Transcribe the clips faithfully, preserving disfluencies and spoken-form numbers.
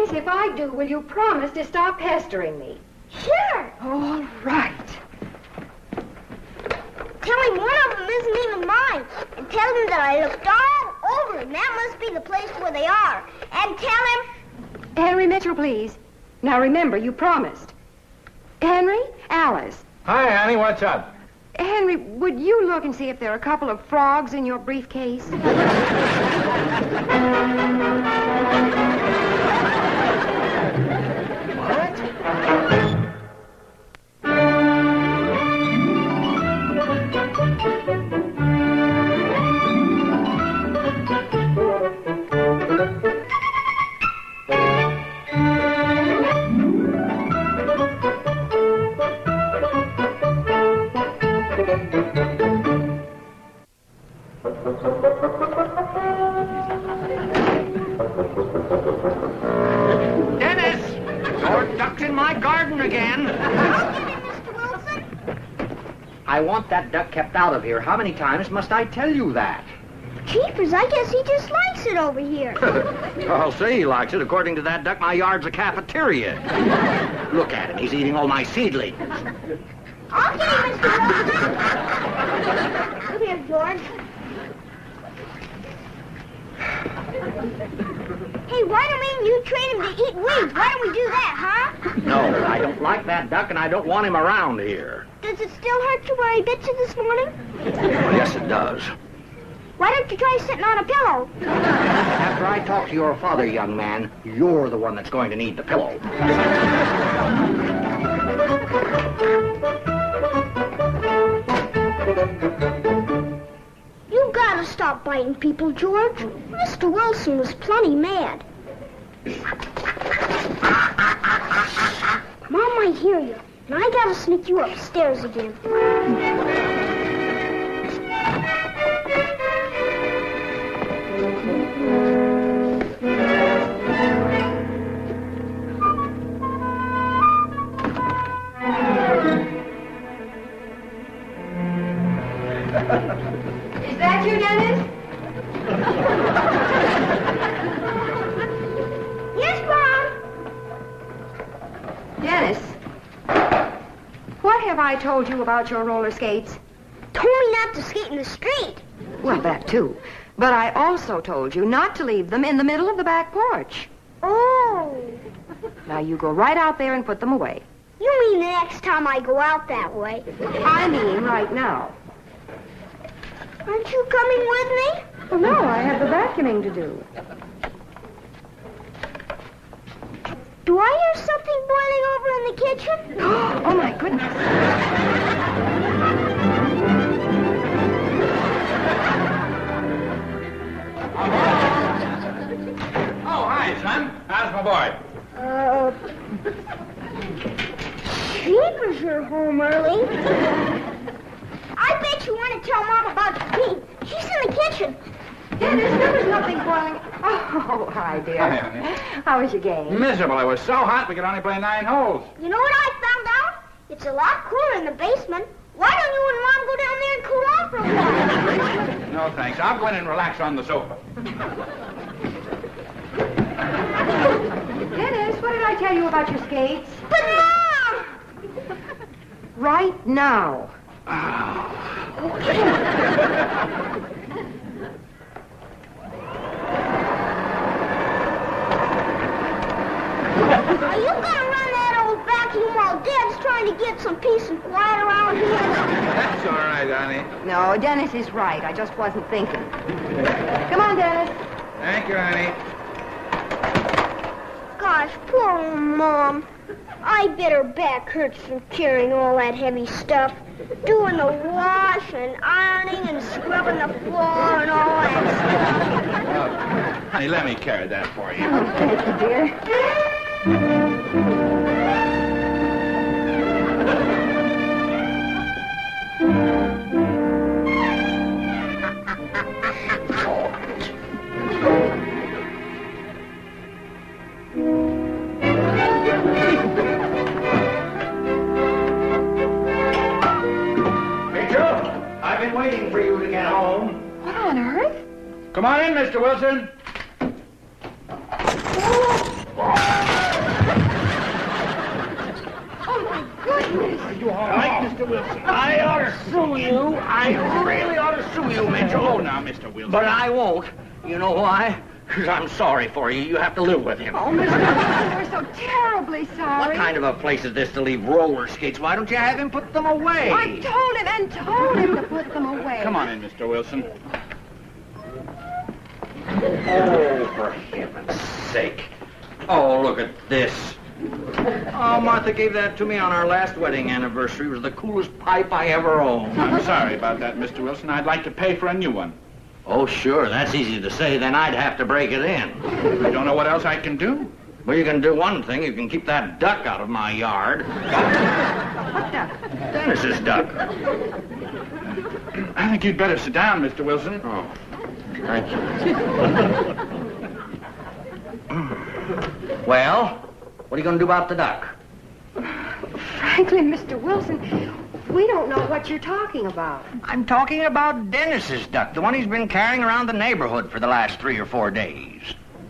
Dennis, if I do, will you promise to stop pestering me? Sure. All right. Tell him one of them isn't even mine. And tell him that I looked all over and that must be the place where they are. And tell him... Henry Mitchell, please. Now remember, you promised. Henry, Alice. Hi, honey, what's up? Henry, would you look and see if there are a couple of frogs in your briefcase? Dennis! Your duck's in my garden again. I'll get it, Mister Wilson. I want that duck kept out of here. How many times must I tell you that? Jeepers, I guess he just likes it over here. I'll say he likes it. According to that duck, my yard's a cafeteria. Look at him. He's eating all my seedlings. I'll get it, Mister Wilson. Come here, George. Hey, why don't you train him to eat weeds? Why don't we do that, huh? No, I don't like that duck, and I don't want him around here. Does it still hurt you where I bit you this morning? Well, yes, it does. Why don't you try sitting on a pillow? After I talk to your father, young man, you're the one that's going to need the pillow. You gotta stop biting people, George. Mister Wilson was plenty mad. Mom might hear you, and I gotta sneak you upstairs again. Is that you, Dennis? Yes, Mom? Dennis, what have I told you about your roller skates? Told me not to skate in the street. Well, that too. But I also told you not to leave them in the middle of the back porch. Oh. Now you go right out there and put them away. You mean the next time I go out that way? I mean right now. Aren't you coming with me? Well, no, I have the vacuuming to do. Do I hear something boiling over in the kitchen? Oh, my goodness. Oh, hi, son. How's my boy? Uh... Jeepers, you're home early. I bet you want to tell Mom about Pete. She's in the kitchen. Dennis, there was nothing boiling. Oh, hi, dear. Hi, honey. How was your game? Miserable. It was so hot we could only play nine holes. You know what I found out? It's a lot cooler in the basement. Why don't you and Mom go down there and cool off for a while? No, thanks. I'll go in and relax on the sofa. Dennis, what did I tell you about your skates? But Mom! Right now. Are you gonna run that old vacuum while Dad's trying to get some peace and quiet around here? That's all right, honey. No, Dennis is right. I just wasn't thinking. Come on, Dennis. Thank you, honey. Gosh, poor old Mom. I bet her back hurts from carrying all that heavy stuff. Doing the wash and ironing and scrubbing the floor and all that stuff. Oh, honey, let me carry that for you. Oh, thank you, dear. Waiting for you to get home. What on earth? Come on in, Mister Wilson. Oh, my goodness. Are you all right, Mister Wilson? I ought to sue you. I really ought to sue you, Mitchell. Oh, now, Mister Wilson. But I won't. You know why? Because I'm sorry for you. You have to live with him. Oh, Mister Wilson, we're so terribly sorry. What kind of a place is this to leave roller skates? Why don't you have him put them away? I told him and told him to put them away. Come on in, Mister Wilson. Oh, for heaven's sake. Oh, look at this. Oh, Martha gave that to me on our last wedding anniversary. It was the coolest pipe I ever owned. I'm sorry about that, Mister Wilson. I'd like to pay for a new one. Oh, sure. That's easy to say. Then I'd have to break it in. I don't know what else I can do. Well, you can do one thing. You can keep that duck out of my yard. What duck? Dennis's duck. I think you'd better sit down, Mister Wilson. Oh, thank you. Well, what are you going to do about the duck? Frankly, Mister Wilson, we don't know what you're talking about. I'm talking about Dennis's duck, the one he's been carrying around the neighborhood for the last three or four days.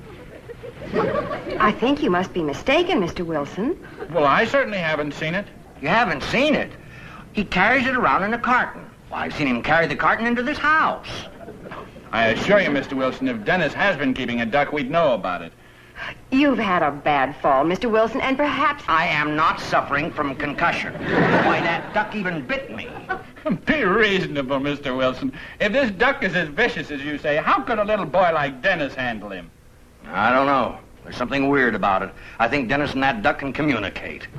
I think you must be mistaken, Mister Wilson. Well, I certainly haven't seen it. You haven't seen it? He carries it around in a carton. Well, I've seen him carry the carton into this house. I assure you, Mister Wilson, if Dennis has been keeping a duck, we'd know about it. You've had a bad fall, Mister Wilson, and perhaps... I am not suffering from concussion. Why, that duck even bit me. Be reasonable, Mister Wilson. If this duck is as vicious as you say, how could a little boy like Dennis handle him? I don't know. There's something weird about it. I think Dennis and that duck can communicate.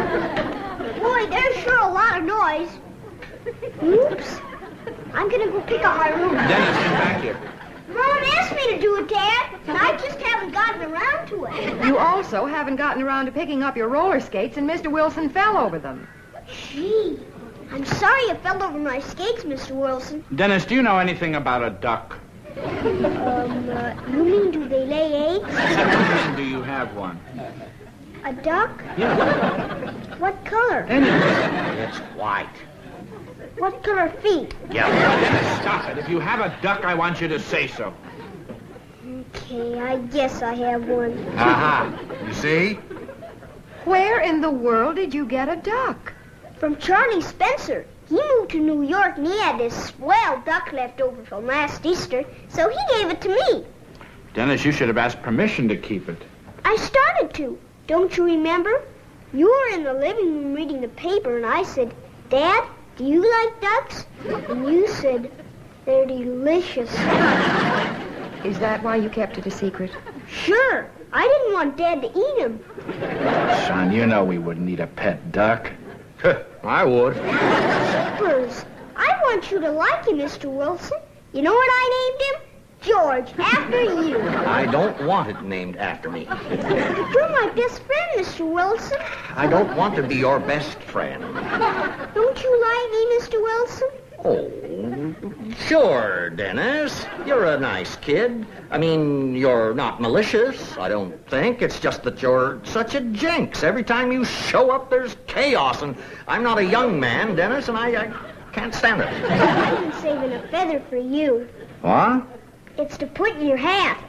Boy, there's sure a lot of noise. Oops. I'm gonna go pick up my room. Dennis, come back here. Mom asked me to do it, Dad, and I just haven't gotten around to it. You also haven't gotten around to picking up your roller skates, and Mister Wilson fell over them. Gee, I'm sorry I fell over my skates, Mister Wilson. Dennis, do you know anything about a duck? Um, uh, you mean do they lay eggs? Do you have one? A duck? Yeah. What color? It's white. What color feet? Yeah. Dennis, stop it. If you have a duck, I want you to say so. Okay, I guess I have one. Aha. You see? Where in the world did you get a duck? From Charlie Spencer. He moved to New York and he had this swell duck left over from last Easter, so he gave it to me. Dennis, you should have asked permission to keep it. I started to. Don't you remember? You were in the living room reading the paper and I said, Dad, do you like ducks? And you said, they're delicious. Is that why you kept it a secret? Sure. I didn't want Dad to eat them. Son, you know we wouldn't eat a pet duck. I would. Jeepers. I want you to like him, Mister Wilson. You know what I named him? George, after you. I don't want it named after me. You're my best friend, Mister Wilson. I don't want to be your best friend. Don't you like me, Mister Wilson? Oh, sure, Dennis. You're a nice kid. I mean, you're not malicious, I don't think. It's just that you're such a jinx. Every time you show up, there's chaos. And I'm not a young man, Dennis, and I, I can't stand it. I've been saving a feather for you. What? It's to put in your hat.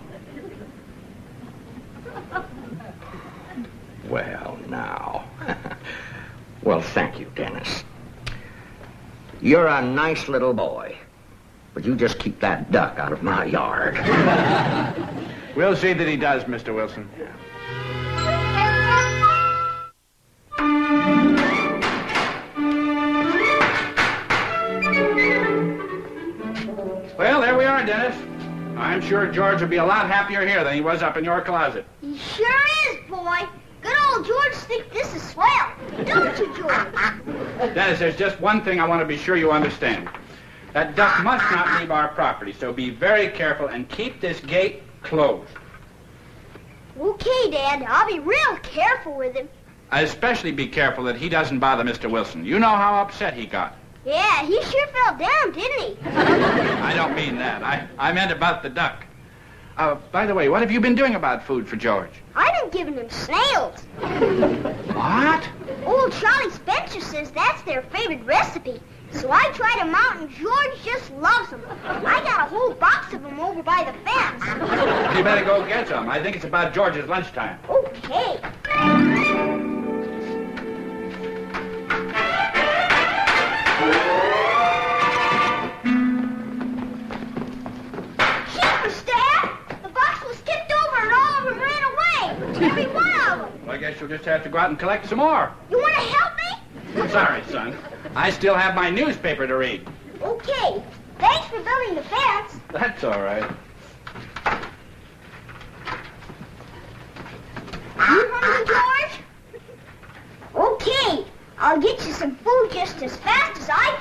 Well, now. Well, thank you, Dennis. You're a nice little boy. But you just keep that duck out of my yard. We'll see that he does, Mister Wilson. Well, there we are, Dennis. I'm sure George will be a lot happier here than he was up in your closet. He sure is, boy. Good old George thinks this is swell. Don't you, George? Dennis, there's just one thing I want to be sure you understand. That duck must not leave our property, so be very careful and keep this gate closed. Okay, Dad. I'll be real careful with him. Especially be careful that he doesn't bother Mister Wilson. You know how upset he got. Yeah, he sure fell down, didn't he? I don't mean that. I, I meant about the duck. Uh, by the way, what have you been doing about food for George? I've been giving him snails. What? Old Charlie Spencer says that's their favorite recipe. So I tried them out, and George just loves them. I got a whole box of them over by the fence. You better go get some. I think it's about George's lunchtime. Okay. Okay. Jeepers, Dad! The bus was tipped over and all of them ran away. Every one of them. Well, I guess you'll just have to go out and collect some more. You want to help me? I'm sorry, son. I still have my newspaper to read. Okay. Thanks for building the fence. That's all right. You hungry, George? Okay. I'll get you some food just as fast as I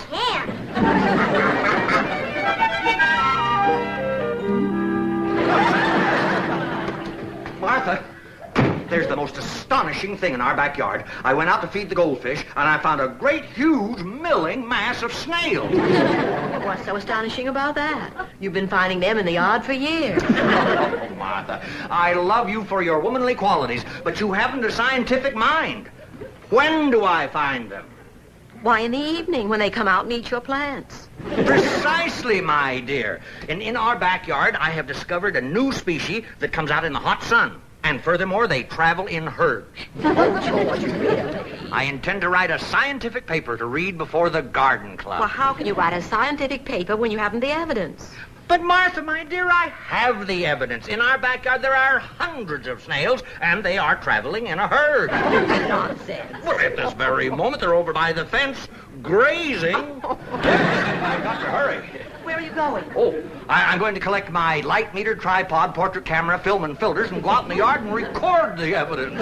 can. Martha, there's the most astonishing thing in our backyard. I went out to feed the goldfish, and I found a great, huge, milling mass of snails. What's so astonishing about that? You've been finding them in the yard for years. Oh, Martha, I love you for your womanly qualities, but you haven't a scientific mind. When do I find them? Why, in the evening when they come out and eat your plants. Precisely, my dear. In, in our backyard, I have discovered a new species that comes out in the hot sun. And furthermore, they travel in herds. Oh, George, really? I intend to write a scientific paper to read before the garden club. Well, how can you write a scientific paper when you haven't the evidence? But, Martha, my dear, I have the evidence. In our backyard, there are hundreds of snails, and they are traveling in a herd. Nonsense. Well, at this very moment, they're over by the fence, grazing. I've got to hurry. Where are you going? Oh, I, I'm going to collect my light meter, tripod, portrait camera, film, and filters, and go out in the yard and record the evidence.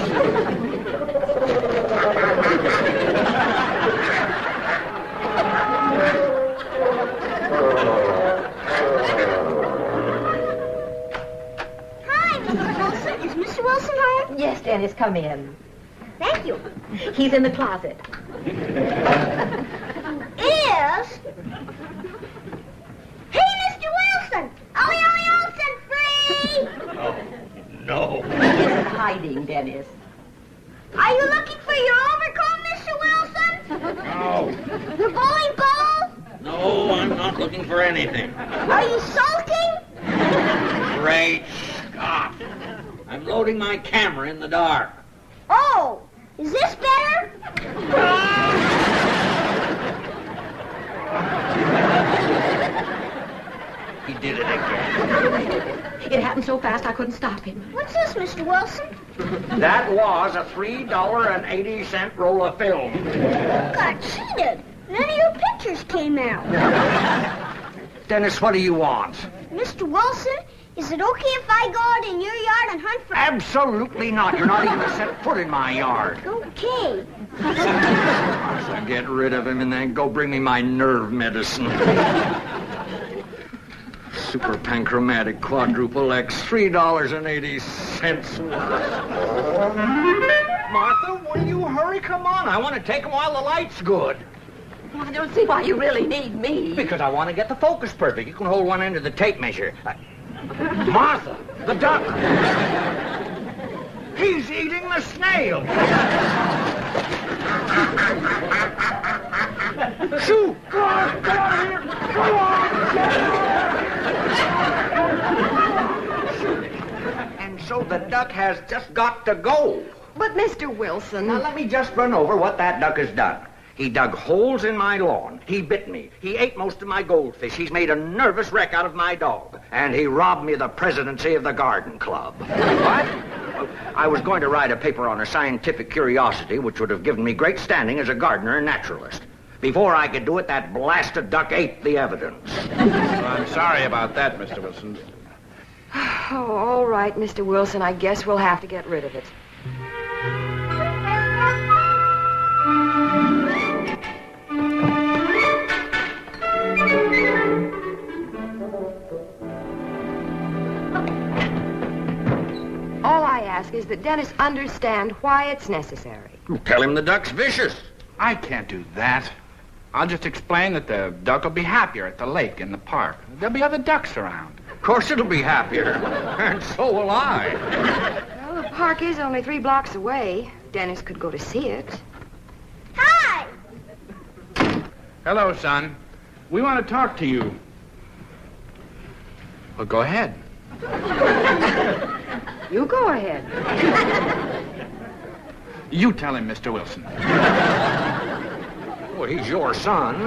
Hi, Mister Wilson. Is Mister Wilson home? Yes, Dennis, come in. Thank you. He's in the closet. Is? Hey, Mister Wilson! Ollie, Ollie, Olsen, free! Oh, no. He's hiding, Dennis. Are you looking for your overcoat, Mister Wilson? No. Your bowling ball? No, I'm not looking for anything. Are you sulking? Great Scott. I'm loading my camera in the dark. Oh, is this better? He did it again. It happened so fast I couldn't stop him. What's this, Mister Wilson? That was a three dollars and eighty cents roll of film. Got cheated. None of your pictures came out. Dennis, what do you want? Mister Wilson, is it okay if I go out in your yard and hunt for... Absolutely not. You're not even to set foot in my yard. Okay. So get rid of him and then go bring me my nerve medicine. Super Panchromatic Quadruple X, three dollars and eighty cents. Martha, will you hurry? Come on. I want to take him while the light's good. Well, I don't see why you really need me. Because I want to get the focus perfect. You can hold one end of the tape measure. Uh, Martha, the duck. He's eating the snail. Shoo! Go on, go on here! Go on! And so the duck has just got to go. But, Mister Wilson... Now, let me just run over what that duck has done. He dug holes in my lawn. He bit me. He ate most of my goldfish. He's made a nervous wreck out of my dog. And he robbed me of the presidency of the garden club. What? I was going to write a paper on a scientific curiosity which would have given me great standing as a gardener and naturalist. Before I could do it, that blasted duck ate the evidence. Well, I'm sorry about that, Mister Wilson. Oh, all right, Mister Wilson. I guess we'll have to get rid of it. All I ask is that Dennis understand why it's necessary. Tell him the duck's vicious. I can't do that. I'll just explain that the duck will be happier at the lake in the park. There'll be other ducks around. Of course it'll be happier. And so will I. Well, the park is only three blocks away. Dennis could go to see it. Hi! Hello, son. We want to talk to you. Well, go ahead. You go ahead. You tell him, Mister Wilson. Well, he's your son.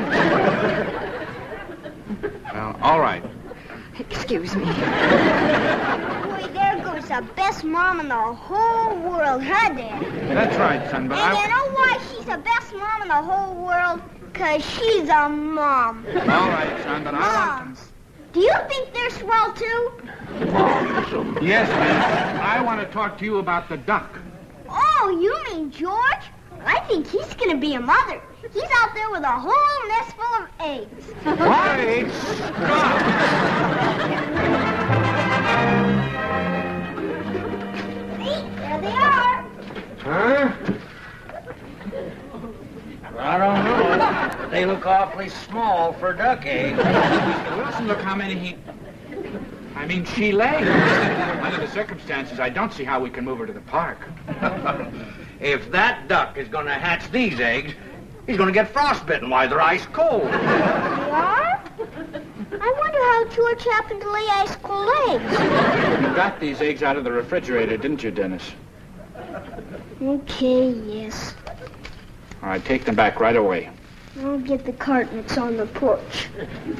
Well, all right. Excuse me. Boy, there goes the best mom in the whole world, huh, Dad? That's right, son, but And I... you know why she's the best mom in the whole world? Because she's a mom. All right, son, but I want... Moms. Do you think they're swell, too? Yes, ma'am. I want to talk to you about the duck. Oh, you mean George? I think he's going to be a mother. He's out there with a whole nest full of eggs. Wait, stop! See? There they are. Huh? I don't know. They look awfully small for duck eggs. Mister Wilson, look how many he... I mean, she lays. Under the circumstances, I don't see how we can move her to the park. If that duck is going to hatch these eggs, he's going to get frostbitten while they're ice cold. They are? I wonder how George happened to lay ice cold eggs. You got these eggs out of the refrigerator, didn't you, Dennis? Okay, yes. All right, take them back right away. I'll get the cart and it's on the porch.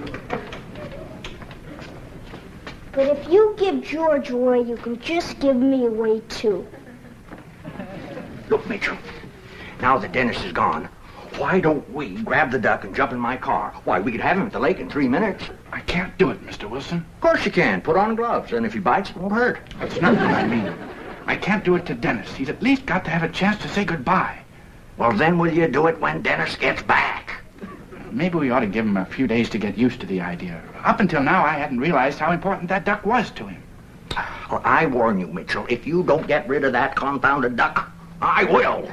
But if you give George away, you can just give me away, too. Look, Mitchell, now that Dennis is gone, why don't we grab the duck and jump in my car? Why, we could have him at the lake in three minutes. I can't do it, Mister Wilson. Of course you can. Put on gloves, and if he bites, it won't hurt. That's not what I mean. I can't do it to Dennis. He's at least got to have a chance to say goodbye. Well, then will you do it when Dennis gets back? Maybe we ought to give him a few days to get used to the idea. Up until now, I hadn't realized how important that duck was to him. Well, I warn you, Mitchell, if you don't get rid of that confounded duck, I will.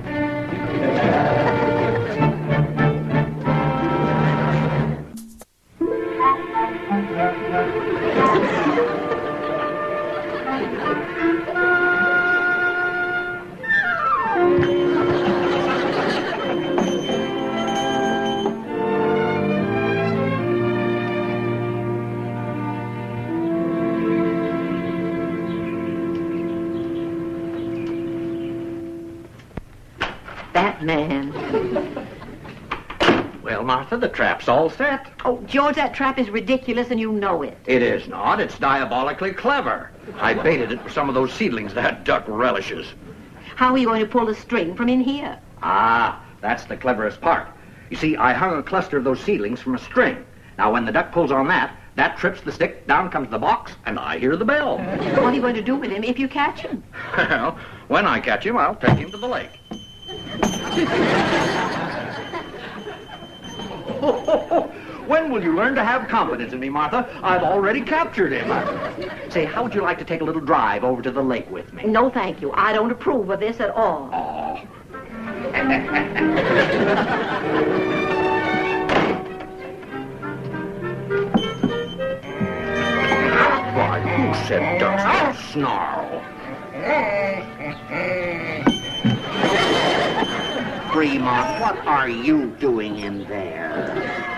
That man. Well, Martha, the trap's all set. Oh, George, that trap is ridiculous and you know it. It is not. It's diabolically clever. I baited it with some of those seedlings that duck relishes. How are you going to pull the string from in here? Ah, that's the cleverest part. You see, I hung a cluster of those seedlings from a string. Now, when the duck pulls on that, that trips the stick, down comes the box, and I hear the bell. What are you going to do with him if you catch him? Well, when I catch him, I'll take him to the lake. When will you learn to have confidence in me, Martha? I've already captured him. Say, how would you like to take a little drive over to the lake with me? No, thank you. I don't approve of this at all. Oh. Why, who said ducks don't snarl? Fremont, what are you doing in there?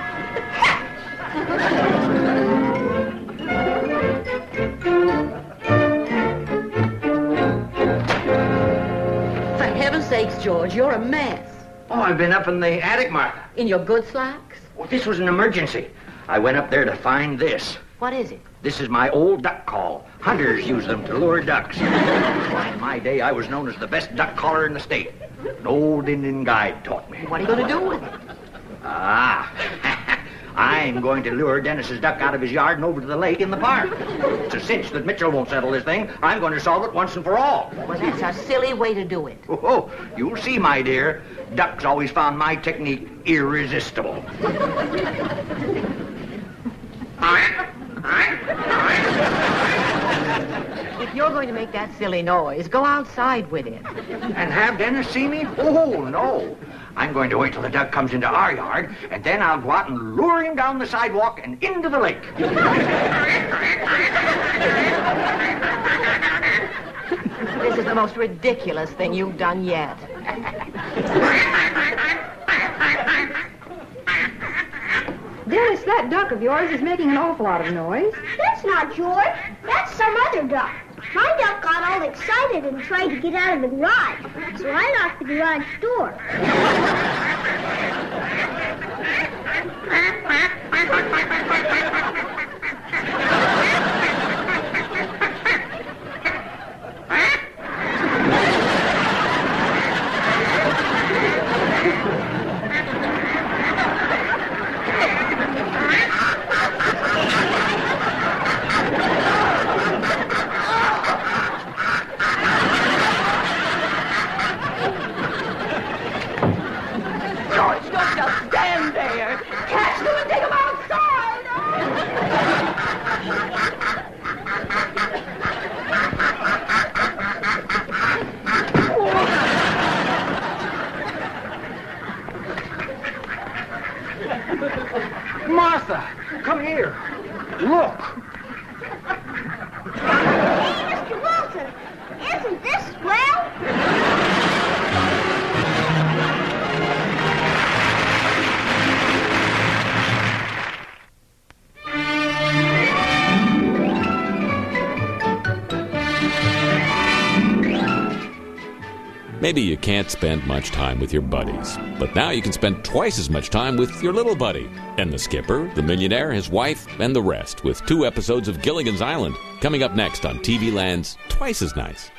For heaven's sakes, George, you're a mess. Oh, I've been up in the attic, Martha. In your good slacks? Well, this was an emergency. I went up there to find this. What is it? This is my old duck call. Hunters use them to lure ducks. Why, in my day, I was known as the best duck caller in the state. An old Indian guide taught me. What are you going to do with it? Ah, I'm going to lure Dennis's duck out of his yard and over to the lake in the park. It's a cinch that Mitchell won't settle this thing. I'm going to solve it once and for all. Well, that's a silly way to do it. Oh, oh, you'll see, my dear. Ducks always found my technique irresistible. If you're going to make that silly noise, go outside with it. And have Dennis see me? Oh, no. I'm going to wait till the duck comes into our yard, and then I'll go out and lure him down the sidewalk and into the lake. This is the most ridiculous thing you've done yet. Dennis, that duck of yours is making an awful lot of noise. That's not George. That's some other duck. My duck got all excited and tried to get out of the garage, so I locked the garage door. Martha, come here. Look. Hey, Mister Wilson, isn't this swell? Maybe you can't spend much time with your buddies, but now you can spend twice as much time with your little buddy. And the skipper, the millionaire, his wife, and the rest, with two episodes of Gilligan's Island coming up next on T V Land's Twice as Nice.